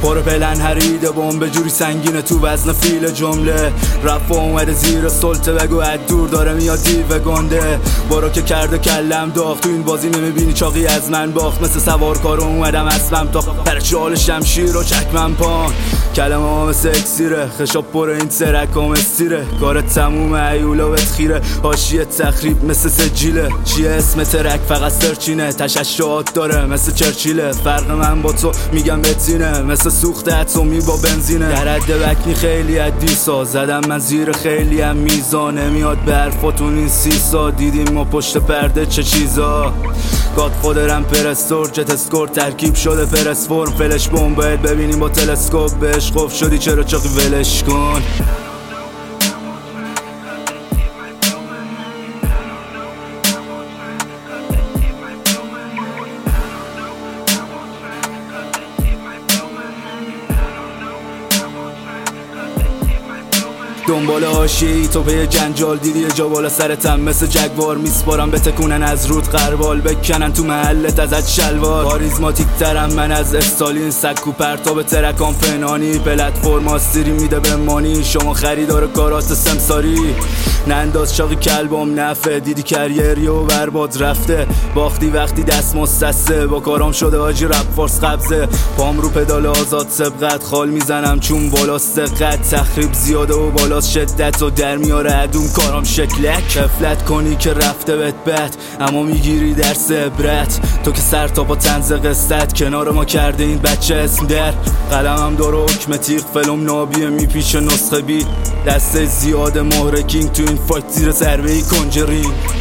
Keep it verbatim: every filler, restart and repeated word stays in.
پر پلن هریده بمب جوری سنگینه تو وزن فیل جمله. رفت و اومده زیر سلطه بگو از دور داره میاد دیو گنده. برو که کرده کلم داغ تو این بازی نمیبینی چاقی از من باخت. مثل سوارکار اومدم اسبم تا پرچال شمشیر و چکمم پان. کلمه ها مثل اکسیره خشاب پر این ترک ها مستیره. کار تموم ایولا بهت خیره حاشیه تخریب مثل سجیله. چیه اسم ترک فقط سرچینه تششعات داره مثل چرچیله. فرق من با تو میگم بتینه مثل سوخت اتمی با بنزینه. در حد بکنی خیلی عدیسا زدم من زیر خیلی هم میزانه میاد به حرفاتون این سیسا. دیدیم ما پشت پرده چه چیزا. گاد خودرم پرستور جت اسکور ترکیب شده پرس فرم. فلش بوم باید ببینیم با تلسکوپ بهش خوف شدی چرا چاقی ولش کن. دنبال حاشیه‌ای تو به جنجال دیدی یه جا بالا سرتم مثل جگوار میسپارم بتکونن از رود قربال بکنن تو محلت ازت شلوار. کاریزماتیک ترم من از استالین سکو پرتاب ترکان پنهانی. پلتفرم آستیری میده به مانی شما خریدار کارات سمساری. ننداز چاقی کلبم نفه دیدی کریری و برباد رفته. باختی وقتی دست مستسه با کارام شده آجی رپ فارس قبضه. پام رو پدال آزاد سبقت خال میزنم چون بالاست قد تخریب زیاده و بالا شدت و در میاره ادوم کارام شکلک. کفلت کنی که رفته بهت بد اما میگیری درس عبرت. تو که سر تا با طنز قصت کنار ما کرده این بچه اسم در. قلمم داره حکم تیغ فلم نابیه میپیشه نسخه بی. دسته زیاد مهر کینگ تو این فایت زیر ضربه کنجرینگ.